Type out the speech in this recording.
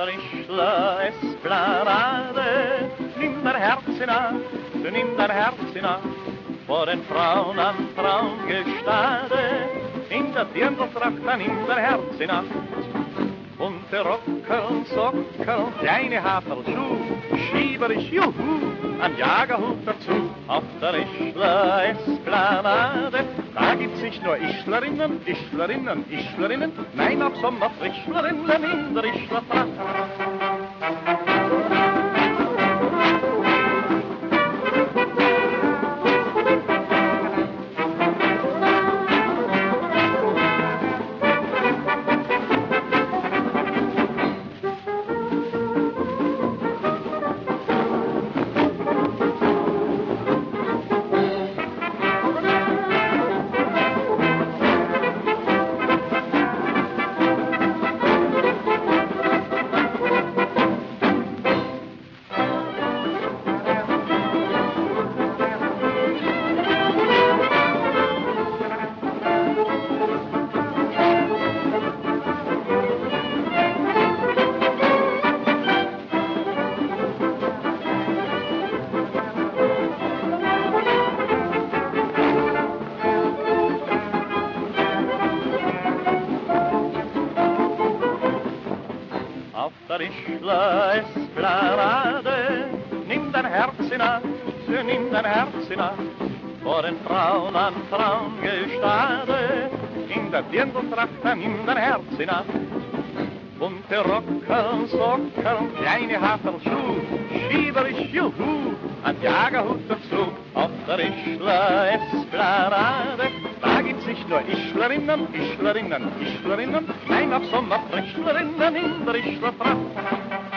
der Ischler Esplanade. Nimm dein Herz in Acht, nimm dein Herz in Acht, vor den Frauen an Frauengestade. In der Dirndltracht, dann nimm dein Herz in Acht. Bunte Rockerl, Sockerl, kleine Haferschuh, schieberisch Juhu, ein Jagerhut dazu. Auf der Ischler Esplanade, da gibt's nicht nur Ischlerinnen, Ischlerinnen, Ischlerinnen, nein, auch Sommerfrischlerinnen in der Ischlertracht. Auf der Ischler Esplanade, nimm dein Herz in Acht, nimm dein Herz in Acht, vor den Frauen an Frauengestade. In der Dirndltracht, nimm dein Herz in Acht. Bunte Rockerl, Sockerl, kleine Haferschuh, schieberisch Juhu, ein Jagerhut dazu. Auf der Ischler Esplanade, da gibt's nicht nur Ischlerinnen, Ischlerinnen, Ischlerinnen, nein, auch Sommerfrischlerinnen in der Ischlertracht.